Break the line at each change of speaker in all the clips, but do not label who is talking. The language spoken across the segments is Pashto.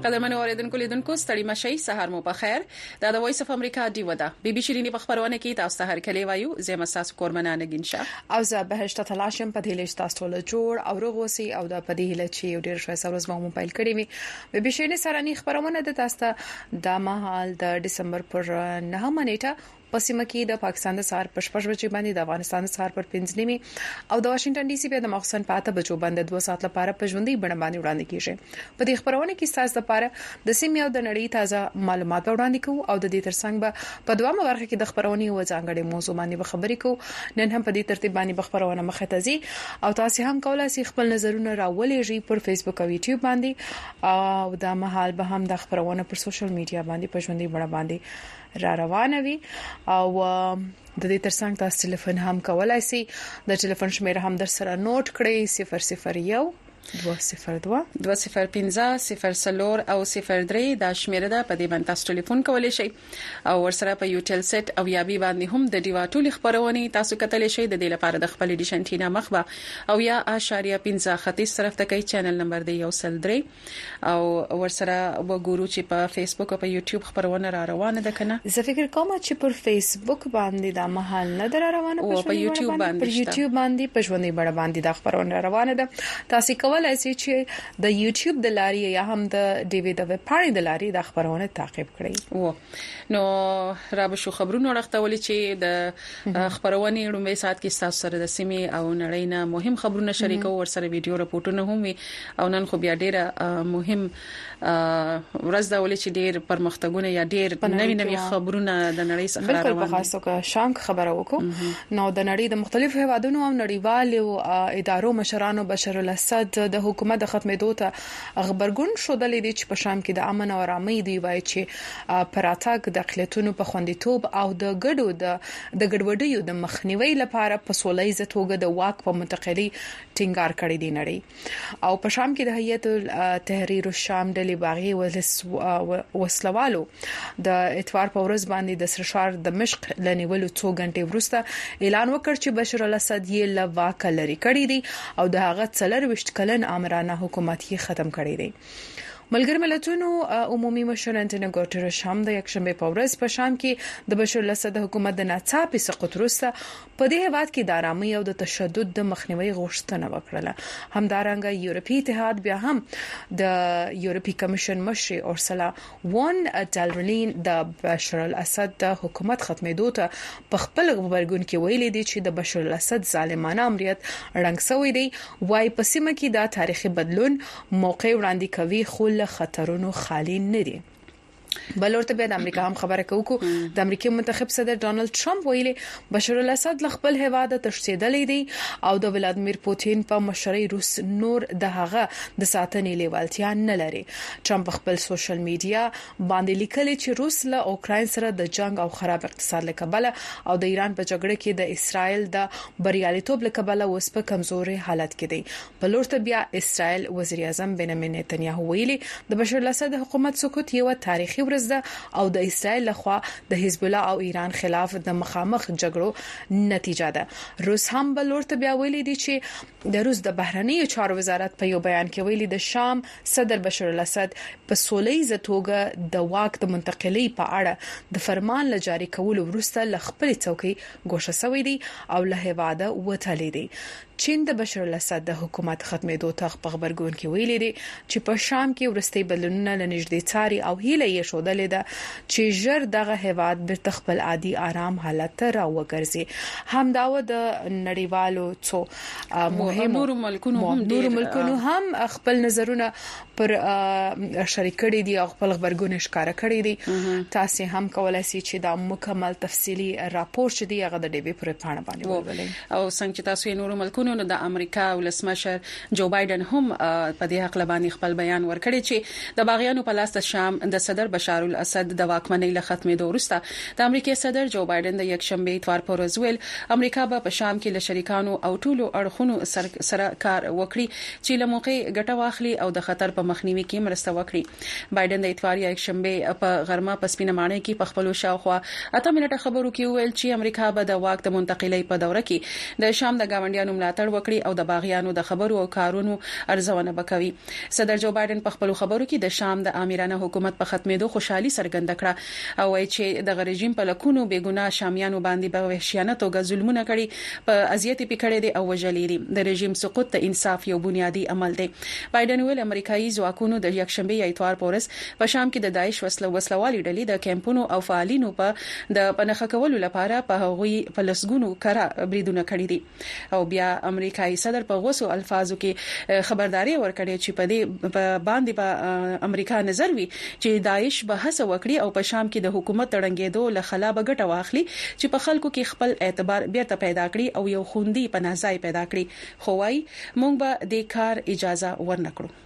قدرمنو اوریدونکو لیدونکو ستړي مشي سحر مو په خیر دا د وایس اف امریکا دی ودا بي بي شيريني په خبرونه کې تاسو ته هر کله وایو زما ساس کورمنانه ګنشه
او زه بهشت تلاشم په دې لښت تاسو له جوړ او رغوسي او د پدې له چی ډیر ښه سروز مو موبایل کړی وي بي بي شيريني سره نه خبرونه د تاسو ته د مهال د دسمبر پر 9 منېټه پسیمه کې د پاکستان د سار پشپش بچی باندې د افغانستان د سار پر 5 نیمه او د واشنگټن ډي سي په د مخسن پاته بچو باندې 2 ساعت لپاره پښوندې بڼه باندې وړاندې کیږي په دې خبرونه کې تاسو لپاره د سیمې او د نړۍ تازه معلومات وړاندې کوو او د دې ترڅنګ به په دوامه برخه کې د خبرونې و ځانګړي موضوع باندې خبرې کوو نن هم په دې ترتیب باندې خبرونه مخه ته ځي او تاسو هم کولای شئ خپل نظرونه راولېږئ پر فیسبوک او یوټیوب باندې او د مهال به هم د خبرونه پر سوشل میډیا باندې پښوندې بڼه باندې را روانه وي او د دې ترڅنګ تاسو ټلیفون هم کولای شئ د ټلیفون شمیره هم در سره نوٹ کړئ 001 202
205 0 او 03 دا شمیره ده په دې باندې تاسو ټلیفون کولای شئ او ورسره په یوټل سیټ او یابي باندې هم د دیوا ټول خبرونه تاسو کتلی شئ د دې لپاره د خپل ډیشن ټینا مخبه او یا اشاریه 15 طرف ته کوي چینل نمبر دی 03 او ورسره وګورو چې په فیسبوک او په یوټیوب خبرونه را روانه ده کنه
زه فکر کوم چې پر فیسبوک باندې دا محل نه در روانه
او په یوټیوب باندې
پر یوټیوب باندې پښوندې بڼه باندې دا خبرونه روانه ده تاسو کولای شئ چې د یوټیوب د لارې یا هم د ډي وی د ویب پاڼې د لارې د خبرونه تعقیب کړئ
و نو را به شو خبرونه راغتولې چې د خبرونه لومړی سات کې تاسو سره د سیمې او نړۍ نه مهم خبرونه شریکو ورسره ویډیو راپورټونه هم وي او نن خو بیا ډیره مهم ورځ دا ولې چې ډیر پرمختګونه یا ډیر نوي خبرونه د نړۍ څخه روان دي
بالکل په خاصه کې شام خبره وکړو نو د نړۍ د مختلفو هیوادونو او نړیوالو ادارو مشرانو بشر الاسد د حکومت د ختمېدو ته خبرګون شودلې دي چې په شام کې د امن او آرامۍ دی وایي چې پراتګ د اقلیتونو په خوندیتوب او د ګډوډیو د مخنیوي لپاره په سولېزه توګه د واک په منتقلي ټینګار کړی دی نړۍ او په شام کې د هیئت تحریر الشام ډلې باغی وسلوالو د اتوار په ورځ باندې د سرشار د مشق لنیولو 2 غنټې وروسته اعلان وکړ چې بشر الاسد یې له واک لري کړی دی او د هغه 24 کلن امرانه حکومت یې ختم کړی دی ملګر ملتونو عمومي مشر انټونیو ګوتریش هم د یکشنبه په ورځ په شام کې د بشر الاسد حکومت د ناڅاپي سقوط وروسته په دې هیواد کې د آرامۍ او د تشدد د مخنیوي غوښتنه وکړه همدارنګه یورپی اتحاد بیا هم د یورپی کمیشن مشر اورسلا وان دالرلین د بشر الاسد د حکومت ختمېدو ته په خپل خبرګون کې ویلي دي چې د بشر الاسد ظالمانه امریت رنګ سوی دی وای په سیمه کې دا تاریخي بدلون موقع وړاندې کوي خو له خطرونو خالی نه دي بلورته بیا د امریکا هم خبره کوي د امریکای منتخب صدر ډانلډ ټرمپ ویلي بشر الاسد له خپل هیواد تښتیدلې دي او د ولادمیر پوتین په مشرۍ روس نور د هغه د ساتنې لیوالتیا نه لري ټرمپ خپل سوشل میډیا باندې لیکلي چې روس له اوکراین سره د جنگ او خراب اقتصاد لکبله او د ایران په جګړه کې د اسرائیل د بریالیتوب لکبله اوس په کمزوري حالت کې دی بلورته بیا اسرائیل وزیر اعظم بنیامین نتنیاهو ویلي د بشر الاسد حکومت سقوط یو تاریخي ورځ ده او د اسرائیل لخوا د حزب الله او ایران خلاف د مخامخ جګړو نتیجه ده روس هم بلورته بیا ویلي دي چې د روس د بهرنیو چارو وزارت په یو بیان کې ویلي د شام صدر بشر الاسد په سولېزه توګه د واک د منتقلي په اړه د فرمان لجاري کولو وروسته ل خپل څوکۍ ګوښه شوې دي او له هواده وټلې دي چین د بشر الاسد د حکومت ختمېدو ته په خبرګون کې ویلي دي چې په شام کې ورستي بدلونونه لنږدې څاري او هیله یې شودلې ده چې ژر دغه هواد به خپل عادي آرام حالت ته راوګرځي همداوه د نړیوالو څو مهم
نور ملکونو
هم خپل نظرونه پر شریکړي دي او خپل خبرګون ښکارا کړی دي تاسو هم کولای شئ چې دا مکمل تفصيلي راپور شدي هغه د ډي بي پر پاڼه باندې ولولئ
او څنګه چې تاسو نور ملکونو نو د امریکا ولسمشر جو بایدن هم په دې حق لبانې خپل بیان ورکړی چې د باغیانو په لاس د شام د صدر بشار الاسد د واکمنۍ له ختمېدو وروسته د امریکای صدر جو بایدن د یکشنبه اتوار پر ورځ ویل امریکا به په شام کې له شریکانو او ټولو اړخونو سره کار وکړي چې له موقع ګټه واخلي او د خطر په مخنیوي کې مرسته وکړي. بایدن د اتوار یکشنبه په غرمه په سپینمانه کې په خپل شاوخوا 8 منټه خبرو کې ویل چې امریکا به د واک د منتقلۍ په دوره کې د شام د گاونډیانو ملاتړ وکړي او د باغیانو د خبرو او کارونو ارزونه وکوي. صدر جو بایدن په خپل خبرو کې د شام د امیرانه حکومت په ختمېدو خوشحالي څرګنده کړه او وایي چې د رژیم په لکونو بیګناه شامیانو باندې په وحشیانه توګه ظلمونه کړي په اذیت پکړې دي او وجلې دي. د رژیم سقوط د انصاف یو بنیادی عمل دی. بایدن ویل امریکایي ځواکونو د یکشنبه یا اتوار پورس په شام کې د داعش وسلوالي ډلې د کمپونو او فعالینو په د پنهخه کولو لپاره په هغوی په لسګونو کرا بریدونه کړي دي او بیا امریکایي صدر په غوسو الفاظو کې خبرداري ورکړې چې په دې باندې په امریکا نظر وي چې داعش به هڅه وکړي او په شام کې د حکومت تړنګېدو له خلابه ګټه واخلي چې په خلکو کې خپل اعتبار بیرته پیدا کړي او یو خوندي پناهځای پیدا کړي. خو وايي موږ به د کار اجازه ورنکړو.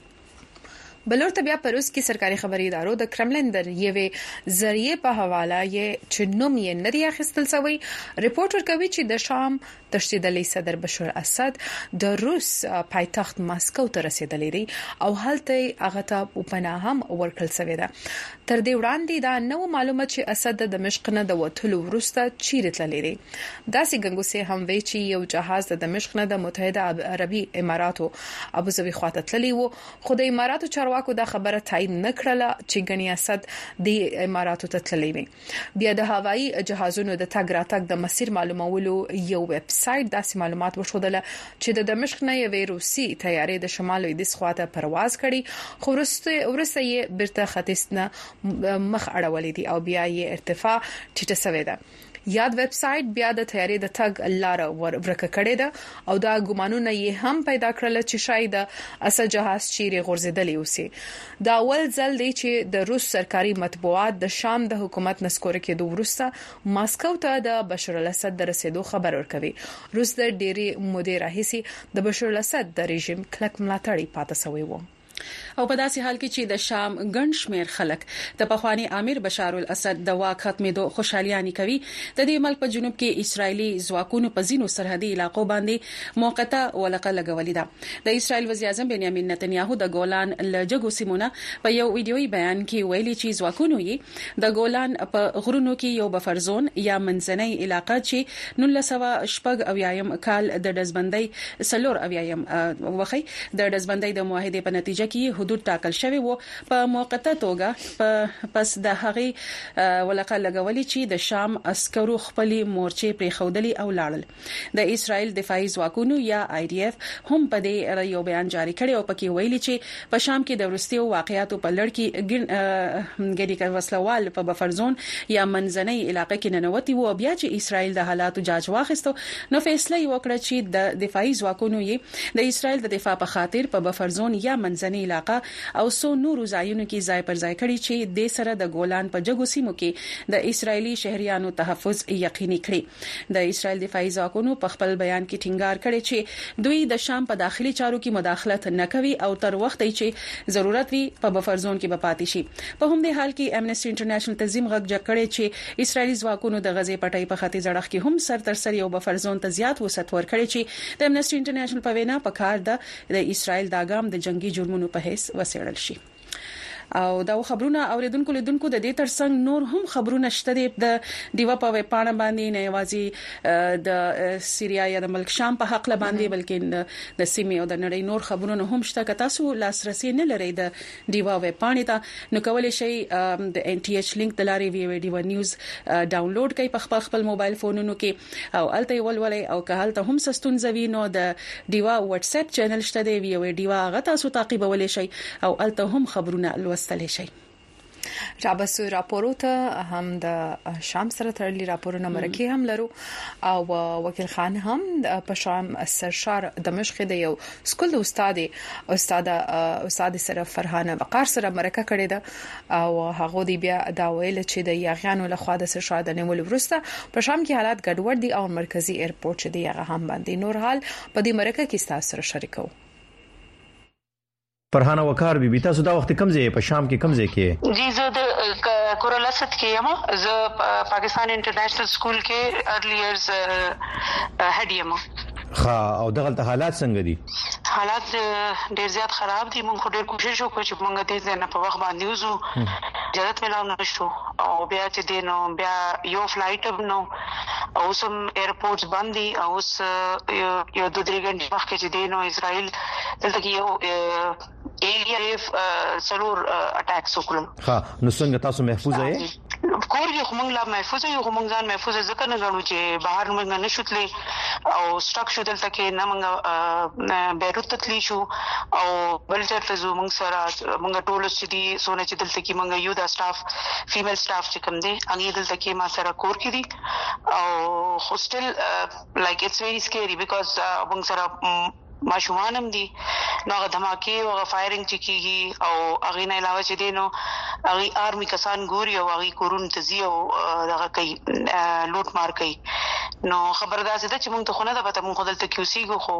بلور ته بیا په روس کې سرکاري خبري ادارو د کرملین در یوې ذریعہ په حواله یې چنوم یې ندی اخیستل سوی ریپورت ورکوي چې د شام تشدیدلي صدر بشار اسد د روس پایتخت ماسکو ته رسیدلی دی او هلته هغه ته پناه هم ورکړل شوې ده. تر دې وړاندې دا نو معلومه چې اسد د دمشق نه د وټلو وروسته چیرې تللی دی. داسې ګنګوسه هم وی چې یو جهاز د دمشق نه د متحده عربي اماراتو ابوظبي خواته تللی وو خو د اماراتو چارواکو دا خبره تایید نکړه چې غنی اسد د اماراتو ته تللی وي. بیا د هوایي جهازونو د تګ راتګ د مسیر معلومولو یو ویب سایت داسې معلومات وښودله چې د دمشق نه یوې روسي طیارې د شمال لویدیځ خواته پرواز کړي خو ورسته یې بیرته ختیځ نه مخ اړولې دي او بیا یې ارتفاع ټیټه شوې ده. یاد ویب سایت بیا د طیارې د تګ لار ورکه کړې ده او دا ګمانونه یې هم پیدا کړل چې شاید اسد جهاز چیرې غورځېدلی اوسي. دا اول ځل دی چې د روس سرکاري مطبوعات د شام د حکومت نسکور کېدو وروسته ماسکو ته د بشار الاسد د رسیدو خبر ورکوي. روس د ډېری مودې راهیسي د بشار الاسد د رژیم کلک ملاتړی پاتې شوی و.
او په داسې حال کې چې د شام ګڼ شمیر خلک د پخوانی امیر بشار الاسد د واک ختمېدو خوشحالياني کوي. د دې ملک په جنوب کې اسرایلی ځواکونو په ځینو سرحدي علاقو باندې موقته ولقه لګولې ده. د اسرایل وزیر اعظم بنیامین نتنیاهو د ګولان لجګو سیمونه په یو ویډیويي بیان کې ویلي چې ځواکونو یې د ګولان په غرونو کې یو بفر زون یا منځنۍ علاقه چې 1980 کال د دزبندۍ سلور اویایم وخی د دزبندۍ د معاهده په نتیجه کې حدود ټاکل شوی وو په موقته توګه پس د هغې ولقه لګولې چې د شام عسکرو خپلې مورچې پرې خودلې او لاړل. د اسرایل دفاعي ځواکونو یا IDF هم په دې یو بیان جاری کړی او پکې ویلي چې په شام کې د وروستیو واقعیاتو په لړ کې ګډي وسلوال په بفر زون یا منځنۍ علاقه کې ننوتي وو. بیا چې اسرایل د حالاتو جاج واخیستو نو فیصله وکړه چې د دفاعي ځواکونو یې د اسرایل د دفاع په خاطر په بفر زون یا منځنۍ علاقه او سو نورو ځایونو کې ځای پر ځای کړي چې د سره د ګولان په جګو سیمو کې د اسرایلی شهريانو تحفظ یقیني کړي. د اسرایل دفاعي ځواکونو په خپل بیان کې ټینګار کړی چې دوی د شام په داخلي چارو کې مداخلت نه کوي او تر وخت چې ضرورت وي په بفر زون کې به پاتې شي. په همدې حال کې امنیسټي انټرنیشنل تنظیم غږ جګ کړی چې اسرایلی ځواکونو د غزې پټۍ په ختیځ اړخ کې هم سر تر سر یو بفر زون ته زیات وسعت ورکړي چې د امنیسټي انټرنیشنل په وینا په کار د اسرایل دا ګام د جنگي جرمونو په حیث وسیړل شي. او دا خبرونه اوریدونکو لیدونکو د دې ترڅنګ نور هم خبرونه شته د دیوا په وپاڼه باندې نه یوازې د سیریا یا د ملک شام په حق ل باندې بلکې د سیمې او د نړۍ نور خبرونه هم شته. که تاسو لاسرسي نه لرئ د دیوا وپاڼې ته نو کولای شئ د NTH لینک د لارې ویډیو نیوز ډاونلوډ کړئ په خپل موبایل فونونو کې او الته ولولئ او که هلته هم سستون زوی نو د دیوا واتس اپ چینل شته دی ویو دیوا غا تاسو تعقیبولای شئ او الته هم خبرونه لوستلی شئ.
رابسو راپورو ته هم د شام سره تړلي راپورونه مرکه هم لرو او وکیل خان هم په شام سرشار دمشق د یو سکول د استاد سره فرحانه وقار سره مرکه کړې ده او هغه دی بیا دا ویل چې د یاغیانو له خوا د سرشار د نیول ورسته په شام کې حالات ګډوډ دي او مرکزی ایرپورټ چې دی هغه هم باندې نور حال په دې مرکه کې تاسو سره شریکو.
فرحانه وقار بي تاسو دا وخت کم ځای په شام کې کم ځای کې؟
جی زه د کورلاسد کې یم. زه پاکستان انټرنیشنل سکول کې ارلی ایئرز هډ یم.
او دغه حالات څنګه دي؟
حالات ډیر زیات خراب دي. موږ ډیر کوشش وکړو چې موږ دې نه په وخت باندې وځو. اجازه ملاو نشو او بیا چې دینو بیا یو فلایټ نو او سم ایرپورټس باندې او اوس یو 2-3 غنټې مخکې چې دینو اسرائیل دلته کې یو ایلیف سلور اٹیکس وکړل.
نو څنګه تاسو محفوظ یې؟
کور یو موږ لا محفوظ یو موږ ځان محفوظ ځکه نه غواړو چې بهر موږ نه شوتلې او سټاک شو دلته کې نه موږ بیروت ته تلی شو او بل چرته زو موږ سره موږ ټول چې دي سونه چې دلته کې موږ یو دا سټاف فیمیل سټاف چې کوم دي هغه دلته کې ما سره کور کې دي او هوستل لایک اټس ویری سکیری بیکاز موږ سره ماشومان هم دي نو هغه دماکي او فایرینګ چې کیږي او هغه نه علاوه چې دینو هغه آرمي کسان ګوري او هغه کورون تزي او دغه کوي لوټ مار کوي. نو خبردار ده چې موږ ته خو نه ده پته. موږ دلته کیوسیګو خو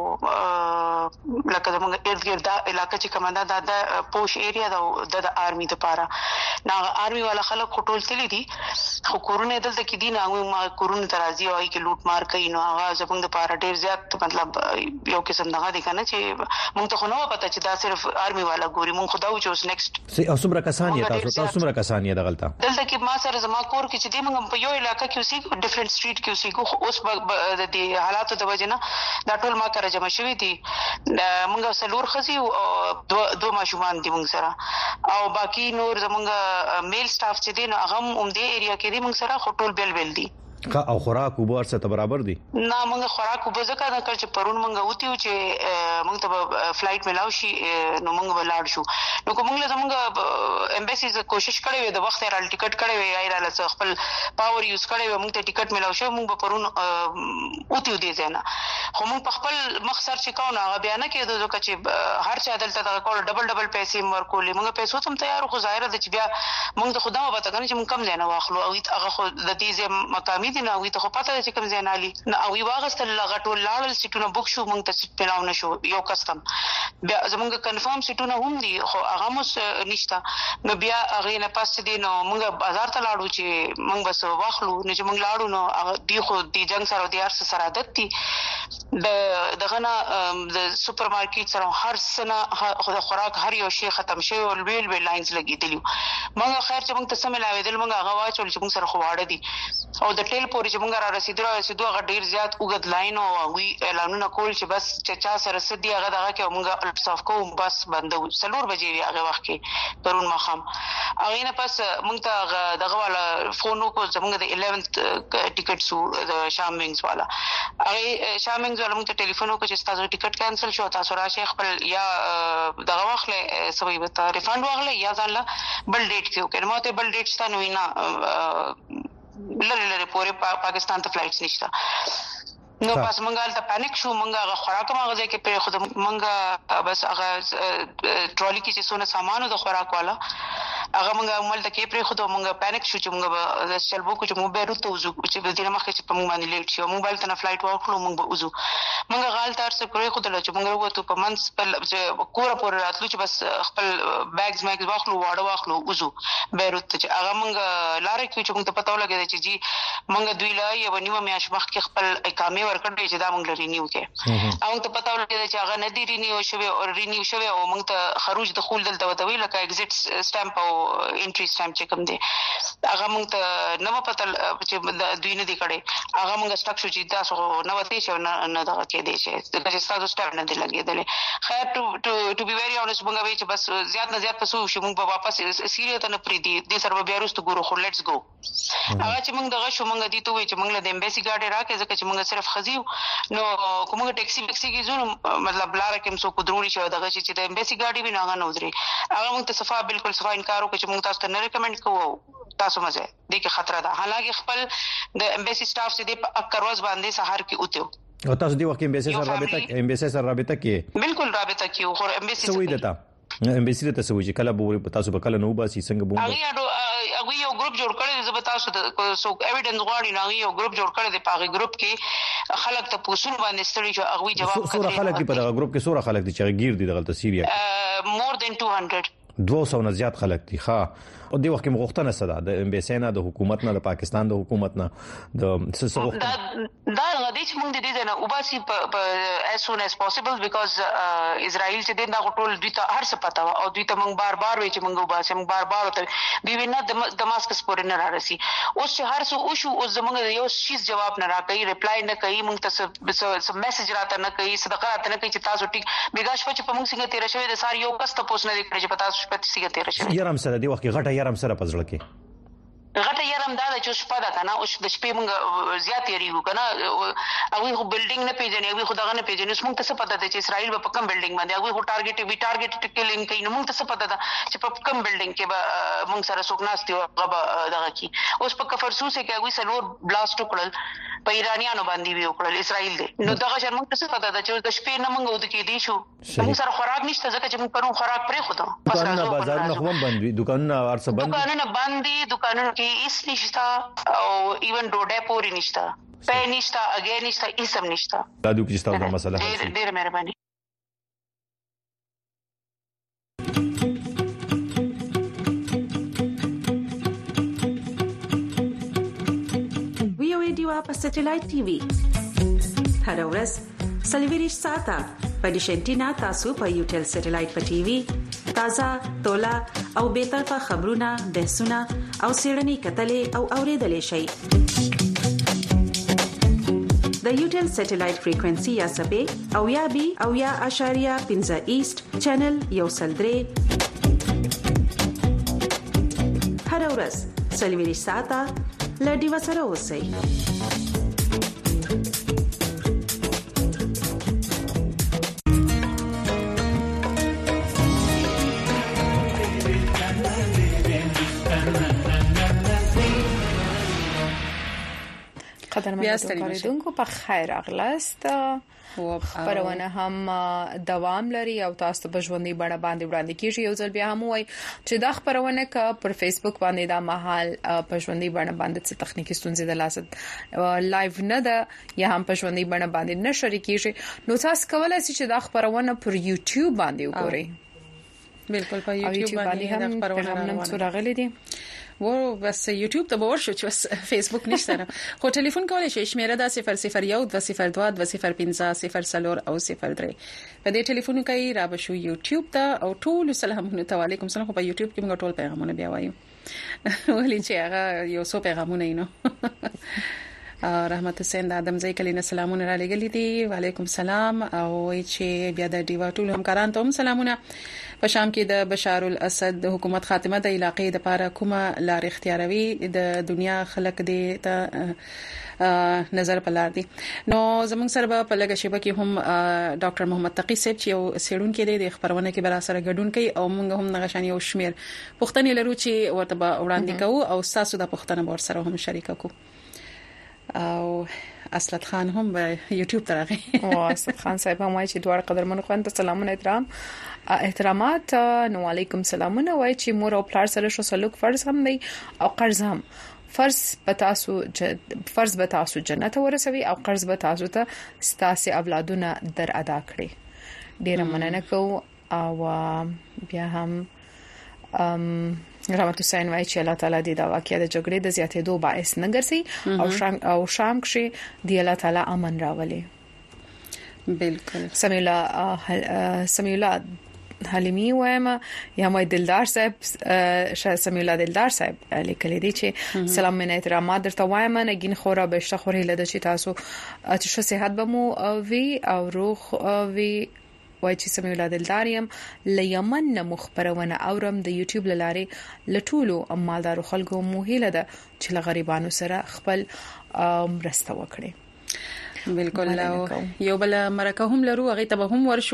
لکه موږ ارګرد علاقې چې کماندا د پوش ایریا د آرمي د پاره نه آرمي والا خلک ټول تللی دي خو کورونه دلته کې دي نه ما کورونه ترازی او کې لوټ مار کوي. نو هغه زموږ د پاره ډیر زیات مطلب یو قسم دغه دي کنه چې موږ ته خو نه پته چې دا صرف آرمي والا ګوري. موږ خداو چې اوس نیکسټ
څومره کسان یې تاسو څومره کسان یې دغلطه
دلته کې ما سره زما کور کې چې دی موږ په یو علاقې کې اوسې ډیفرنٹ سټریټ کې اوسې اوس د دې حالاتو د وجه نه دا ټول ما کړه جمع شوی دي. موږ سلور خزي او دو ماشومان دي موږ سره او باقی نور زموږ میل سټاف چې دي نو هغه هم دې ایریا کې دي موږ سره ټول بیل دي.
او خوراک او بار سره برابر دي؟
نه موږ خوراک او ځکه نه کړ چې پرون موږ وتیو چې موږ ته فلایټ ملاو شي نو موږ ولاړ شو. نو کوم موږ زموږ امبیسیز کوشش کړې وې د وخت رال ټیکټ کړې وې ایراله خپل پاور یوز کړې وې موږ ته ټیکټ ملاو شو. موږ پرون وتیو دي ځنه خو موږ په خپل مخ سر چې کاو نه بیان کېدو ځکه چې هر چا دلته دا کول ډبل پیسې ورکولې. موږ پیسو ته تیار خو ظاهر ده چې بیا موږ ته خدامه پته کنه چې موږ کم ځای نه واخلو او هغه خو د دې مقامي دي نه وي ته خو پته ده چې کوم ځای نه علي نه او یو واغستل لغه ټول لاړل سیټونه بوک شو موږ ته سیټ پلاو نه شو یو کستم بیا زموږ کنفرم سیټونه هم دي خو هغه مو نشته. نو بیا هغه نه پاس دي نو موږ بازار ته لاړو چې موږ بس واخلو نه چې موږ لاړو نو دی خو دی جنگ سره دی ارس سره عادت دي دغه نه د سوپر مارکیټ سره هر سنه خو د خوراک هر یو شی ختم شوی او ویل لاینز لګیدلی. موږ خیر چې موږ ته سم لاویدل موږ هغه واچول چې موږ سره خو واړه دي او د ټیل پورې چې موږ را رسیدو هغه ډیر زیات اوږد لاین او وی اعلانونه کول چې بس چا سره سدي هغه دغه کې موږ صاف کوو بس بندو 4 بجې هغه وخت کې پرون مخام هغه نه پس موږ ته دغه والا فون کو زموږ د 11th ټیکټ سو د شام وینګز والا هغه شام وینګز والا موږ ته ټلیفون وکړ چې تاسو ټیکټ کینسل شو تاسو راشي خپل یا دغه وخت له سوي وته ریفند واغله یا ځان له بل ډیټ کې وکړ ماته بل ډیټ ستانه وینا لری پورې پاکستان ته فلایټس نشته. نو پس منګال ته پانیک شو منګه خوراک ماغه کې په خود منګه بس هغه ټرالي کې چې سونه سامانو د خوراک والا هغه منګه عمل ته کې پر خود منګه پانیک شو چې منګه د شلبو کو چې مو بیروت ته وځو چې د دې مخکې چې په موږ باندې لیټ شو موبایل ته فلایټ ورکړو موږ به وځو منګه غال تر څه پر خود له چې موږ وته په منځ په کور پورې راتلو چې بس خپل بیگز واخلو واړه واخلو وځو بیروت ته هغه منګه لارې کې چې موږ ته پته ولګی چې جی منګه دوی لا یو نیمه میاش مخکې خپل اقامه ورکړې چې دا موږ لري نیو کې او ته پته ولګی چې هغه ندی رینیو شوی او رینیو شوی او موږ ته خروج دخول دلته وتوی لکه ایگزیټ سټامپ او انټری سټامپ چې کوم دی هغه موږ ته نو پته چې دوی نه دی کړي هغه موږ سټاک شو چې تاسو نو وتی شو نه دا کې دی چې تاسو سټاپ نه دی لګیدل. خیر ټو بی ویری اونست موږ وی چې بس زیات نه زیات پسو شو موږ واپس سیریو ته نه پری دی د سر بیا وروسته ګورو خو لیټس گو هغه چې موږ دغه شو موږ دي ته وی چې موږ له امبیسي ګاډي راکې ځکه چې موږ صرف خزیو نو کومه ټیکسي کې زونه مطلب لار کې مسو کو ضروري شو دغه چې د امبیسي ګاډي به نه غنودري هغه موږ ته صفه بالکل صفه انکار وکړو چې موږ تاسو ته نه ریکمند کوو تاسو مزه دې کې خطر ده. حالانکه خپل د امبیسي سټاف سره د اکروز باندې سحر کې اوته
او تاسو دی وخت امبیسي سره رابطه کې
بالکل رابطه کې خو امبیسي
سوي دتا امبیسي ته سوي چې کله به تاسو به کله نو باسي څنګه بوم
هغه هغه یو ګروپ جوړ کړی دی زه تاسو ته سو ایویډنس غواړي نو یو ګروپ جوړ کړی دی په ګروپ کې خلک ته پوښتنه باندې ستړي شو هغه جواب
کوي سوره خلک دی په دغه ګروپ کې سوره خلک دي چې غیر دي دغه سیرییا
more than 200
نه زیات خلک دي ښا او د وخت مغختنه صدا د امبیسي نه د حکومت نه د پاکستان د حکومت نه د سسغه
دا غدي چې موږ د دې نه وباسي as soon as possible because اسرائیل چې د ټول دوی ته هر څه پتا او دوی ته موږ بار وی چې موږ وباسي موږ بار ته بي وینه د دماسکس پورې نه راسي اوس چې هر څه او شو اوس زموږ یو شیز جواب نه راکړي ریپلای نه کوي موږ ته میسج راته نه کوي صدقه راته نه کوي چې تاسو ټیک بیګاش په چې په موږ څنګه تیر شوی د سار یو کس ته پوښتنه وکړي چې پتا تاسو په څنګه تیر شوی
یارم سره دی وخت غټه یارم سره پزړه کې
غټه یارم دا چې شپه دا کنه او د شپې موږ زیات یریږو کنه او خو بلډینګ نه پیژنې او خو دغه نه پیژنې اوس موږ ته څه پته ده چې اسرائیل په کوم بلډینګ باندې او خو ټارګټ کیلینګ کوي نو موږ ته څه پته ده چې په کوم بلډینګ کې به موږ سره څوک ناشتي او دغه کی اوس په کفرسوسه کې هغه سلور بلاست وکړل په ایرانیانو باندې وی وکړل اسرائیل دې نو دغه شر موږ ته څه پته ده چې د شپې نه موږ ود کې دي شو موږ سره خوراک نشته ځکه چې موږ پرون خوراک پرې خو ته
بس راځو بازارونه هم بند دي دکانونه ورڅ بند
دکانونه کې هیڅ نشته او ایون ډوډۍ پوری نشته پې نشته اگې نشته هیڅ هم نشته
دا دوی چې تاسو د مسله
ډېر مهرباني
ویو ایډیو په سټلایټ ټي وي هر ورځ سلیویریش ساته په ډیشنټینا تاسو په یوټل سټلایټ په ټي وي تازه تولا او به طرفه خبرونه بحثونه او سیړنی کتلې او اوریدلې شي د یوټل سټلایټ فریکوئنسي یا سبې او یا بي او یا اشاریه 15 ایست چینل یو سلدري هر ورځ سلیویریش ساته لډي وسره اوسئ
قدرمنو اوریدونکو په خیر اغلاست خبرونه هم دوام لري او تاسو په ژوندۍ بڼه باندې وړاندې کیږي یو ځل بیا هم وای چې دا خبرونه ک پر فیسبوک باندې دا محل په ژوندۍ بڼه باندې څه تخنیکی ستونزې د لاسه لایو نه ده یا هم په ژوندۍ بڼه باندې نشر کیږي نو تاسو کولای شئ چې دا خبرونه پر یوټیوب باندې وګورئ
بالکل په یوټیوب باندې هم
خبرونه راغلي دي
و بس یوټیوب ته باور شو چې بس فیسبوک نشته خو ټلیفون کولای شئ شمیره دا 001 202 205 او 03 په دې ټلیفون کې را بشو یوټیوب ته او ټول سلامونه ته وعلیکم السلام خو په یوټیوب کې موږ ټول پیغامونه بیا وایو ولې چې هغه یو څو پیغامونه نو رحمت حسین د ادم زئی کلینه سلامونه را لګلې دي وعلیکم السلام او چې بیا د دیوا ټول همکاران ته هم سلامونه په شام کې د بشار الاسد د حکومت خاتمه د علاقې د پاره کومه لار اختیاروي د دنیا خلک دي ته نظر پلار دي نو زموږ سره په لګه شبکه کې هم ډاکټر محمد تقی صاحب چې یو سیړون کې د خبرونه کې بر سره ګډون کوي او موږ هم نغشان یو شمیر پښتني لرو چې ورته وړاندې کوو او تاسو د پښتنه بور سره هم شریک کو او اسلط خان هم په یوټیوب ترغه
او اسلط خان صاحب هم وایي چې دوه قدرمن خو ته سلامونه احترامات نو علیکم سلامونه وایي چې مور او پلار سره شو سلوک فرض هم دی او قرض هم فرض به تاسو جنت ورسوي او قرض به تاسو ته ستاسو اولادونه در ادا کړي ډیره مننه کوم او بیا هم رحمت حسین وایي چې الله تعالی دې دا واقعیا د جګړې د زیاتېدو باعث نه ګرځي او شام کې دی الله تعالی امن راولي
بالکل
سمیع الله حلیمی وایم یا مې دلدار صاحب سمیع الله دلدار صاحب لیکلي دي چې سلام من احترامات درته وایم نګین خورا بهشته خوري لده چې تاسو چې صحت به مو وی او روح وی وای چې سمیع الله دلداریم لیمن مخبرونه اورم د یوټیوب لاره لټولو مالدار خلکو موهله ده چې لغریبانو سره خپل مرسته وکړي
بالکل یو بل مرکه هم لرو هغه ته هم ورشو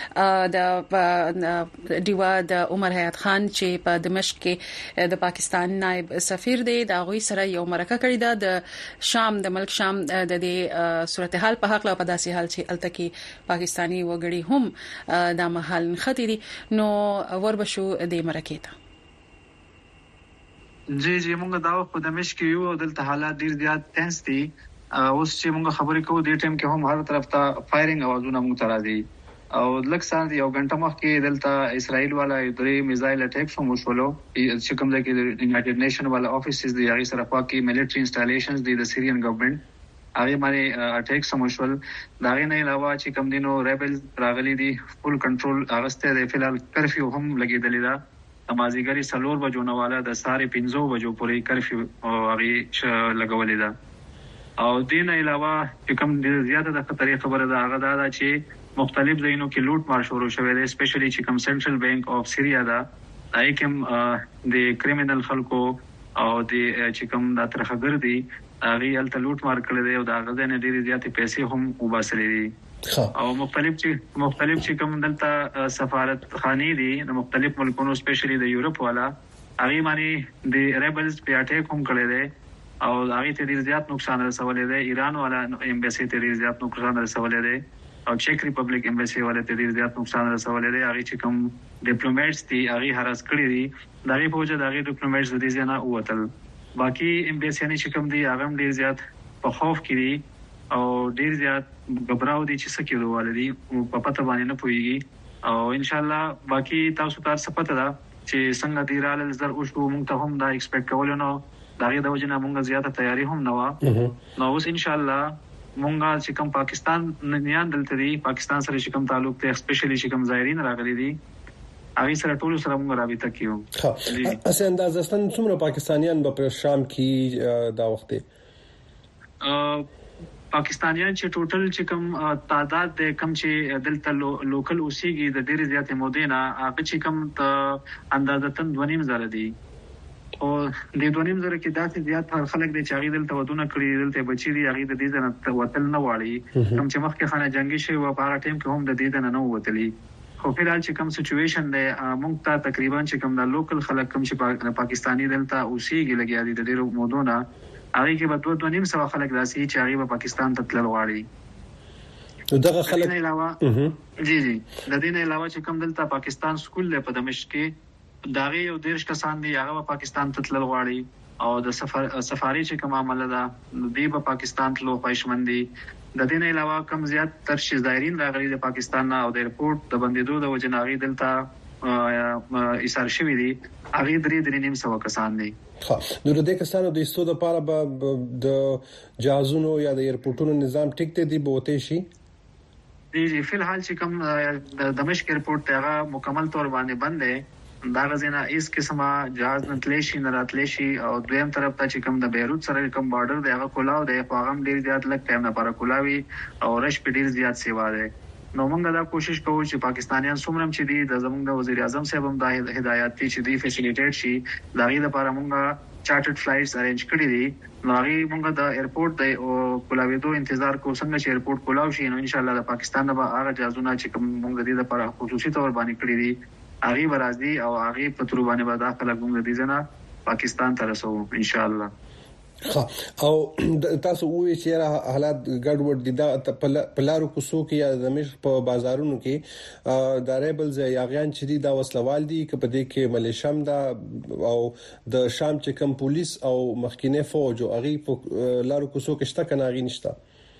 د دیوا د عمر حیات خان چې په دمشق کې د پاکستان نائب سفیر دی دا غوي سره یو مرکه کړی ده د شام د ملک شام د دې صورتحال په حق لا په داسې حال چې التکی پاکستانی وګړي هم د محل خطي دي نو وربشو د مرکه ته
جی موږ دا په دمشق کې یو دلته حالات ډیر زیات تنس دي. اوس چې موږ خبرې کوو د ټیم کې هم هر طرف ته فایرینګ اوازونه موږ ته راځي او لکه څنګه یو غنټه مخکې دلته اسرائیل والا 3 میزایل اٹیکس هم وشولو چې کوم ځای کې د یونایټډ نیشن والا افیسز دی هغه سره پاکي ملټری انسټالیشنز دی د سیریان ګورنمنت هغه باندې اٹیکس هم وشول. دا نه علاوه چې کوم دینو ریبل راغلي دي فول کنټرول اغسته دی. فلحال کرفیو هم لګیدلی دا مازیګری 4 بجو نه والا د ساره 15 بجو پورې کرفیو هغه لګولې ده او دین علاوه چې کوم زیاته د خطرې خبره ده هغه دا چې مختلف ځایونو کې لوټ مار شروع شوی دی اسپیشلی چې کوم سنټرل بانک اف سیریا دا دای کوم د کریمینل خلکو او د چې کوم د ترخګر دي هغه ال لوټ مار کړی دی او دا غزه نه ډیره زیاتې پیسې هم وباسلې دي او مختلف چې کوم دلته سفارت خاني دي د مختلف ملکونو اسپیشلی د یورپ والا هغه باندې د ریبلز په اٹیک هم کړی دی او هغه ته ډیر زیات نقصان رسولې دی. ایران والا ایمبیسی ته ډیر زیات نقصان رسولې دی او چیک ریپبلک ایمبیسی والا ته ډیر زیات نقصان رسولې دی. هغه چې کوم ډیپلوماټس دي هغه هراس کړی دي دغه په وجه دغه ډیپلوماټس د دې نه اوتل. باقي ایمبیسیانی چې کوم دي هغه ډیر زیات په خوف کې دي او ډیر زیات غبراو دي چې سکه دوالدي په پته باندې نه پويږي او ان شاء الله باقي تاسو ته څه پته ده چې څنګه دی رال زر او شو مونږ ته هم دا ایکسپیکټ کول نو دغه د وجه نه مونږ زیاته تیاری هم نه و نو اوس ان شاء الله مونږه چې کوم پاکستان نه دلته دی پاکستان سره چې کوم تعلق ته اسپیشلی چې کوم زایرین راغلي دي هغه سره ټول سره موږ رابطه کیو.
اسه اندازه ستن څومره پاکستانیان په شام کې دا وخت
پاکستانیان چې ټوټل چې کوم تعداد د کم چې دلته لوکل اوسېږي د ډېر زیاتې مودې نه هغه چې کوم ته اندازه تن 2.5 دي او د 2.5 کې داسې زیات خلک دي چې هغه دلته ودونه کړی دلته بچی دي هغه د دې نه وتل نه واړي کوم چې مخکې خانه جنگي شوی و په هغه ټیم کې هم د دې نه وتلی خو فلحال چې کوم سچويشن دی موږ ته تقریبا چې کوم د لوکل خلک کوم چې پاکستانی دلته اوسېږي لګیا دي د ډېرو مودونه هغه کې به 2.5 خلک راسي چې هغه په پاکستان ته تلل غواړي.
دغه خلک
علاوه جی د دې نه علاوه چې کوم دلته پاکستان سکول له په دمشق کې داغه یو 13 کسان دي هغه په پاکستان ته تلل غواړي او د سفاري چې کوم عمل ده دی په پاکستان تلو پښمن دي. د دې نه علاوه کوم زیات تر شي زایرین راغلي د پاکستان نه او د ایرپورټ د بندیدو د وجناغي دلته ایثار شوی دي هغه 3.5 کسان دي.
نو د دې کسانو د ایستو لپاره به د جهازونو یا د ایرپورټونو نظام ټیک ته دی بوته شي.
دی فلحال چې کوم د دمشق ایرپورټ هغه مکمل تور باندې بند دی دا غزنه اس قسمه جهاز نتلیشي نه راتلیشي او دویم طرف ته چې کوم د بیروت سره کوم بارډر دی هغه کولاو دی خو هغه ډیر زیات لږ ټایم لپاره کولاوي او رش په ډیر زیات سیوا دی. نو موږ دا کوشش کوو چې پاکستانیان څومره چې دي د زموږ د وزیر اعظم صاحب هم د هدایت چې دی فیسیلیټیټ شي دا غي لپاره موږ چارټرډ فلایټس ارینج کړی دي. نو هغه موږ د ایرپورټ د کولاویدو انتظار کوو څنګه چې ایرپورټ کولاو شي نو ان شاء الله د پاکستان نه هغه جهازونه چې کوم موږ د دې لپاره خصوصي تور باندې کړی دي هغه برازي او هغه په تر باندې به داخله کوم د دې نه پاکستان ته رسو ان شاء الله.
او تاسو وایي چې حالات ګډوډ دي د پلارو کوڅو کې یا د مشر په بازارونو کې د ریبلز یا غیان چې دي دا وسلوال دي چې په دې کې ملیشم دا او د شام چې کوم پولیس او مخکینه فوج او هغه په لارو کوڅو کې شته کنه هغه نشته.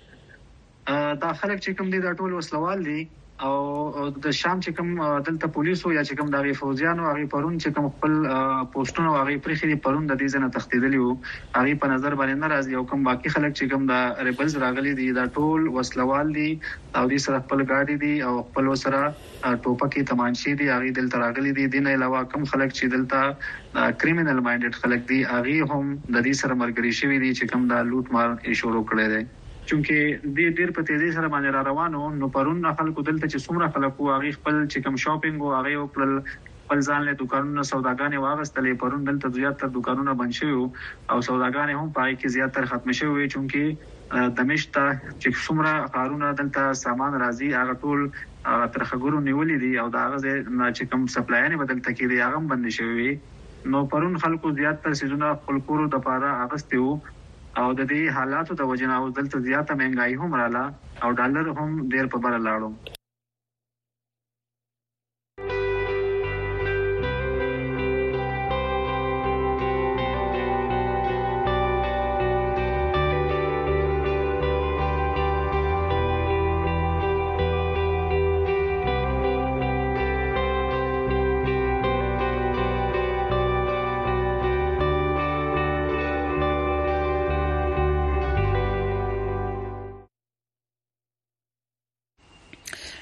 دا خلک چې کوم دي دا ټول وسلوال دي او د شام چې کوم دلته پولیسو یا چې کوم د فوجیانو هغه پرون چې کوم خپل پوسټونه هغه پرخي پرون د دې ځنه تختیدلی وو هغه په نظر باندې ناراضي او کوم باقي خلک چې کوم د ریبلز راغلي دي دا ټول وسلوال دي او دې سره خپل ګاډي دي او خپل سره ټوپکې تمانچې دي هغه دلته راغلي دي. دین علاوه کوم خلک چې دلته کریمینل مایندډ خلک دي هغه هم د دې سره مرګري شوی دي چې کوم د لوټ مار شروع کړي دي چونکه د ډیر په تیزی سره باندې روانو نو پرون خلکو دلته چې څومره خلکو هغه خپل چې کوم شاپینګ او هغه خپل ځان له دکانونو سوداګانې واغستلې پرون دلته زیاتره دکانونه بند شوي او سوداګانې هم پای کې زیاتره ختم شوي چونکه دمشق ته چې څومره کارونه دلته سامان راځي هغه ټول ترخګورو نیولې دي او دا هغه چې کوم سپلایانې بدلته کې دي هغه بند شوي. نو پرون خلکو زیاتره سيزونه خپل کورو د پاره اغستیو او د دې حالاتو د وجنه او دلته زیاته مهنګای هم رااله او ډالر هم ډیر په بار لاړو.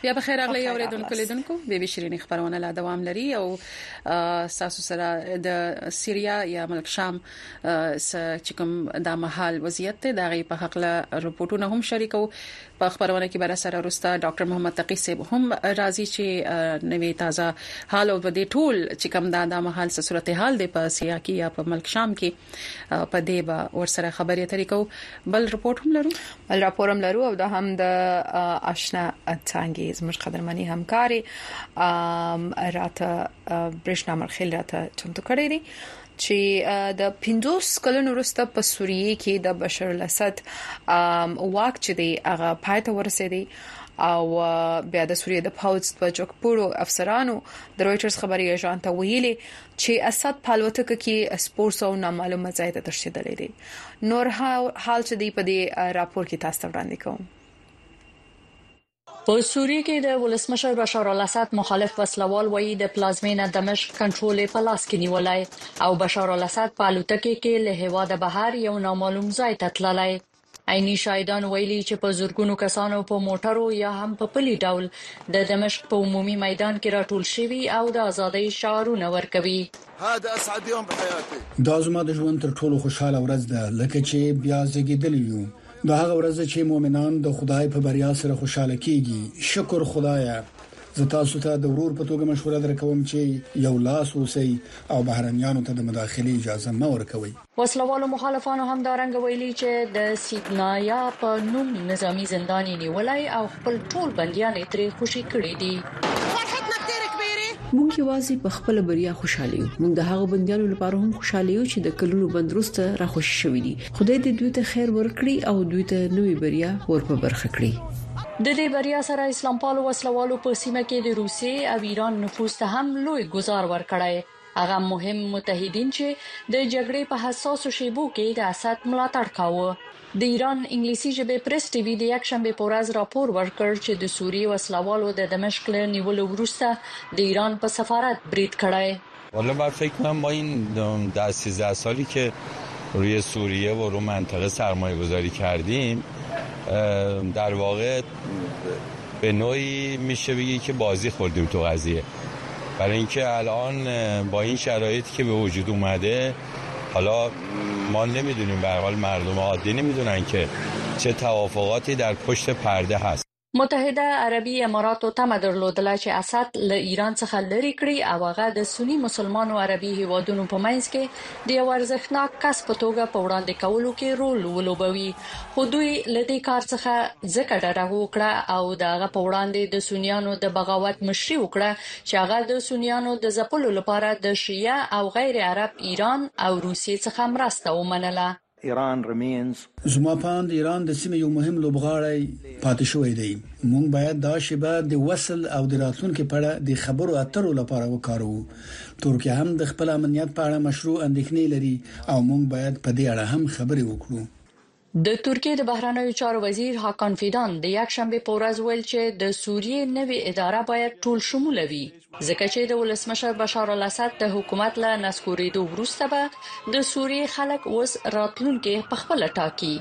بیا بخیر اغلی اوریدونکو لیدونکو بیبي شيرين خبرونه لا دوام لري او تاسو سره د سیریا یا ملک شام چې کوم د محل وضعیت د غي په حق له رپورټونه هم شریکو په خبرونه کې بر سره رستا ډاکټر محمد تقی صاحب هم راضي چې نوې تازه حال او د ټول چې کوم د محل صورتحال د په سیریا کې یا په ملک شام کې په دې به ور سره خبرې اترې بل رپورټ هم لرو او د هم د آشنا څنګه زموږ قدرمنی همکاري راته برښنا مرخیل راته چمتو کړی دی چې د 50 کلونو وروسته په سوریه کې د بشار الاسد واک چې دی هغه پاتې ورسېدی او بیا د سوریه د پاوز په جوکپورو افسرانو د رويټرز خبري اژانس ویلي چې اسد په الوتکه کې سپورس او نامعلومه ځای ته ترشیدلې دي نور حال چې دی په دې راپور کې تاسو ته وړاندې کوم
په سوریه کې د ولسمشر بشار الاسد مخالف وسلوال وایي د پلازمینه دمشق کنټرول په لاس کې نیولای او بشار الاسد په الوتکه کې له هوا د بهر یو نامعلوم ځای ته تللی عیني شاهدان ویلي چې په زورګونو کسانو په موټرو یا هم په پلي ډول د دمشق په عمومي میدان کې راټول شوي او د ازادۍ شعارونه ورکوي
هذا اسعد يوم بحياتي
دا زما د ژوند تر ټولو خوشاله ورځ ده لکه چې بیا زګیدل یو دا هغه ورځ چې مؤمنان د خدای په بریا سره خوشاله کیږي شکر خدایا زه تاسو ته د ورور په توګه مشوره درکوم چې یو لاس اوسئ او بهرنیانو ته د مداخلې اجازه نه ورکوي
وسلوالو مخالفانو هم دا رنګ ویلي چې د سیدنایا په نوم نظامی زندان نیولای او خپل ټول بنديان ترې خوشي کړي دي
مونږ یوازې په خپل بریا خوشاله یو مونږ د هغو بنديانو لپاره هم خوشاله یو چې د کلونو بندروسته را خوشی شوي دي خدای دې دوی ته خیر ورکړي او دوی ته نوې بریا ورپه برخه کړي
د دې بریا سره اسلام پالو وسلوالو په سیمه کې د روسیې او ایران نفوذ ته هم لوی گزار ورکړای هغه مهم متحدین چې د جګړې په حساسو شیبو کې د اسد ملاتړ کاوه د ایران انګلیسي ژبه پریس ټي وي د یک شنبه په ورځ راپور ورکړ چې د سوریې وسلوالو د دمشق له نیولو وروسته د ایران په سفارت برید کړای
والا من فکر کنم ما این 10-13 سالی که روی سوریه و رو منطقه سرمایه گذاری کردیم در واقع به نوعی میشه بگی که بازی خوردیم تو قضیه برای اینکه الان با این شرایطی که به وجود اومده حالا ما نمیدونیم به هر حال مردم عادی نمیدونن که چه توافقاتی در پشت پرده هست
متحده عربی امارات تمه درلودله چې اسد له ایران څخه لري کړي او هغه د سنی مسلمانو عربي هیوادونو په منځ کې د ورزښتناک کس په توګه په وړاندې کولو کې رول ولوبوي خو دوی له دې کار څخه ځکه ډاره وکړه او دغه په وړاندې د سنیانو د بغاوت مشري وکړه چې هغه د سنیانو د ځپلو لپاره د شیعه او غیر عرب ایران او روسیې څخه مرسته ومنله
ایران رمینز زما پاند ایران د سیمې یو مهم لوبغاړی پاتې شوی دی مونږ باید دا شیبه د وصل او د راتلونکو په اړه د خبرو اترو لپاره وکړو ترکیه هم د خپل امنیت په اړه مشروع اندېښنې لري او مونږ باید په دې اړه هم خبرې وکړو
د ترکیه د بهرنیو چارو وزیر هاکان فیدان د یک شنبه په ورځ ویل چې د سوریې نوې اداره باید ټول شموله وي ځکه چې د ولسمشر بشار الاسد د حکومت له نسکورېدو وروسته به د سوریې خلک اوس راتلونکي په خپل ټاکي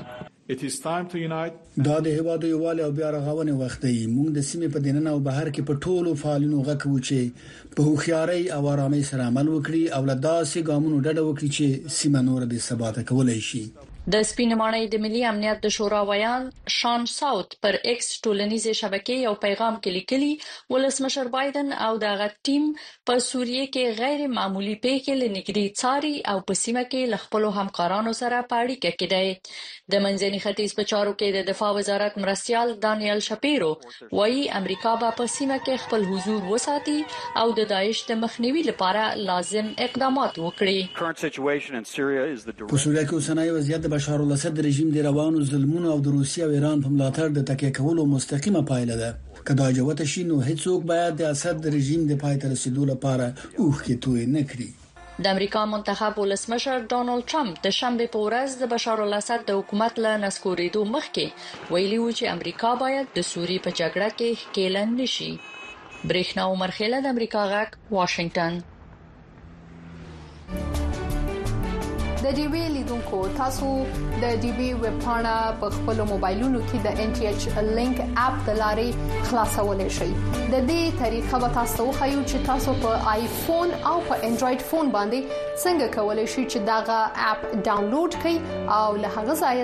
دا د هوادو یووالي او بیا رغونې وخت دی موږ د سیمې په دننه او بهر کې په ټولو فعالینو غوښو چې په هوښیارۍ او آرامۍ سره عمل وکړي او له داسې ګامونو ډډه وکړي چې سیمه نور به ثبات کولای شي
د سپینمانۍ د ملي امنیت د شورا ویان شان ساوت پر ایکس ټولنیزه شبکې یو پیغام کې لیکلي ولسمشر بایدن او دغه ټیم په سوریه کې غیر معمولی پیښې لنګري څاري او په سیمه کې لخپلو همکارانو سره پاړی کې دی د منځني ختیځ په چارو کې د دفاع وزارت مرستيال دانیل شپیرو وایي امریکا به په سیمه کې خپل حضور وساتي او د داعش د مخنیوي لپاره لازم اقدامات وکړي
په سوریه کې اوسنۍ وضعیت بشار الاسد رژیم د روانو ظلمونو او د روسیې او ایران په ملاتړ د تکیه کولو مستقیمه پایله ده کدا جوته شي نو هیڅوک باید د اسد رژیم د پای ته رسیدو لپاره اوخ کې توې نه کړي
د امریکا منتخب ولسمشر ډونالد ټرمپ د شنبه په ورځ د بشار الاسد د حکومت له نسکورېدو مخکې ویلي و چې امریکا باید د سوریې په جګړه کې ښکېل نشي برېښنا عمر خیله د امریکا غږ واشنگټن
د ډي وی لیدونکو تاسو د ډي وی ویب پاڼه په خپل موبایلونو کې د ان ټي ایچ لینک اپ د لارې خلاصولای شئ. د دې طریقه به تاسو خو چې تاسو په آیفون او په انډراید فون باندې څنګه کولای شئ چې داغه اپ ډاونلوډ کړئ او له هغه ځای